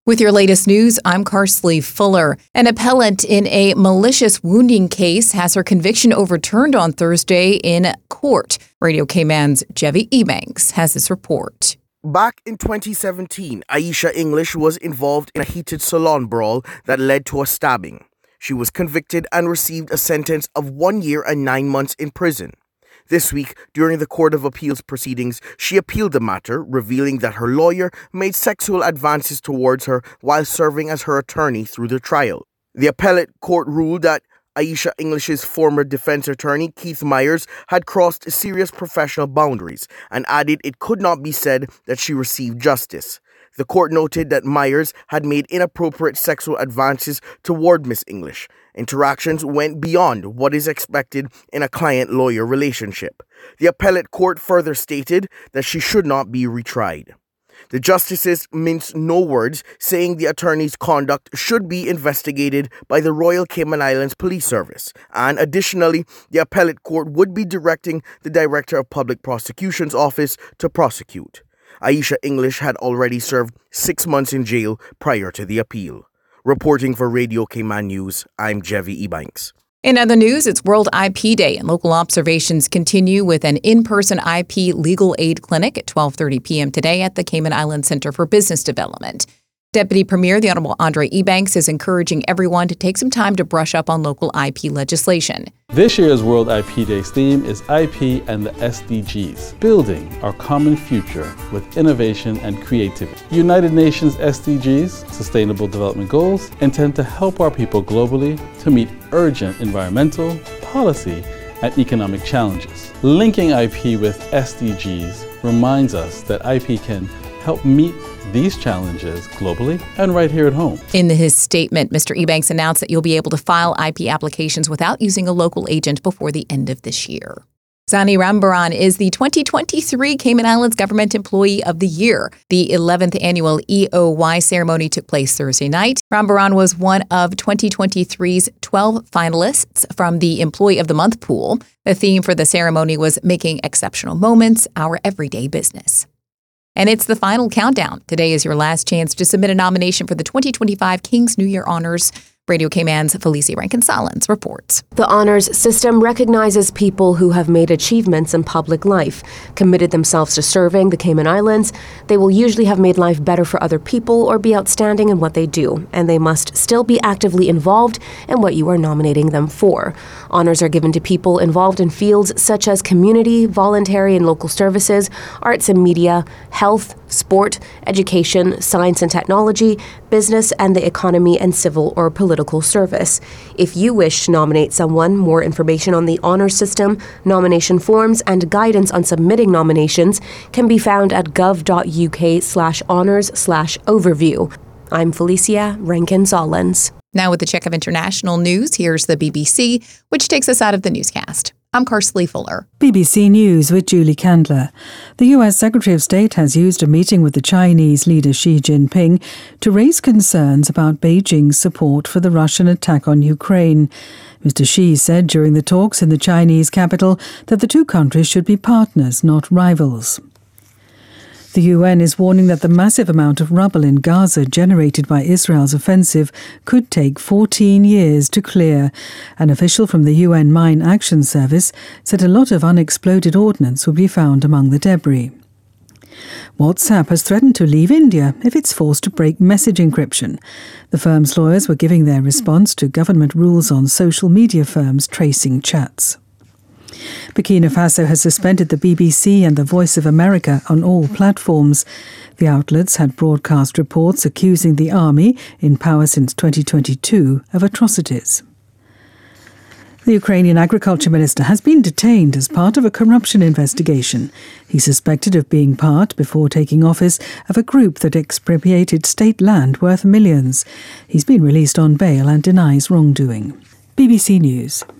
With your latest news, I'm Carsley Fuller. An appellant in a malicious wounding case has her conviction overturned on Thursday in court. Radio Cayman's Jevi Ebanks has this report. Back in 2017, Aisha English was involved in a heated salon brawl that led to a stabbing. She was convicted and received a sentence of 1 year and 9 months in prison. This week, during the Court of Appeals proceedings, she appealed the matter, revealing that her lawyer made sexual advances towards her while serving as her attorney through the trial. The appellate court ruled that Aisha English's former defense attorney, Keith Myers, had crossed serious professional boundaries and added it could not be said that she received justice. The court noted that Myers had made inappropriate sexual advances toward Miss English. Interactions went beyond what is expected in a client-lawyer relationship. The appellate court further stated that she should not be retried. The justices minced no words, saying the attorney's conduct should be investigated by the Royal Cayman Islands Police Service, and additionally, the appellate court would be directing the Director of Public Prosecution's office to prosecute. Aisha English had already served 6 months in jail prior to the appeal. Reporting for Radio Cayman News, I'm Jevi Ebanks. In other news, it's World IP Day, and local observations continue with an in-person IP legal aid clinic at 12:30 p.m. today at the Cayman Islands Center for Business Development. Deputy Premier, the Honorable Andre Ebanks, is encouraging everyone to take some time to brush up on local IP legislation. This year's World IP Day's theme is IP and the SDGs, building our common future with innovation and creativity. United Nations SDGs, Sustainable Development Goals, intend to help our people globally to meet urgent environmental, policy, and economic challenges. Linking IP with SDGs reminds us that IP can help meet these challenges globally and right here at home. In his statement, Mr. Ebanks announced that you'll be able to file IP applications without using a local agent before the end of this year. Zani Rambaran is the 2023 Cayman Islands Government Employee of the Year. The 11th annual EOY ceremony took place Thursday night. Rambaran was one of 2023's 12 finalists from the Employee of the Month pool. The theme for the ceremony was Making Exceptional Moments Our Everyday Business. And it's the final countdown. Today is your last chance to submit a nomination for the 2025 King's New Year Honors. Radio Cayman's Felicia Rankin-Solins reports. The honors system recognizes people who have made achievements in public life, committed themselves to serving the Cayman Islands. They will usually have made life better for other people or be outstanding in what they do, and they must still be actively involved in what you are nominating them for. Honors are given to people involved in fields such as community, voluntary and local services, arts and media, health, sport, education, science and technology, business and the economy, and civil or political service. If you wish to nominate someone, more information on the honor system, nomination forms, and guidance on submitting nominations can be found at gov.uk/honors/overview. I'm Felicia Rankin-Solins. Now with the check of international news, here's the BBC, which takes us out of the newscast. I'm Carsley Fuller. BBC News with Julie Candler. The U.S. Secretary of State has used a meeting with the Chinese leader Xi Jinping to raise concerns about Beijing's support for the Russian attack on Ukraine. Mr. Xi said during the talks in the Chinese capital that the two countries should be partners, not rivals. The UN is warning that the massive amount of rubble in Gaza generated by Israel's offensive could take 14 years to clear. An official from the UN Mine Action Service said a lot of unexploded ordnance will be found among the debris. WhatsApp has threatened to leave India if it's forced to break message encryption. The firm's lawyers were giving their response to government rules on social media firms tracing chats. Burkina Faso has suspended the BBC and the Voice of America on all platforms. The outlets had broadcast reports accusing the army, in power since 2022, of atrocities. The Ukrainian agriculture minister has been detained as part of a corruption investigation. He's suspected of being part, before taking office, of a group that expropriated state land worth millions. He's been released on bail and denies wrongdoing. BBC News.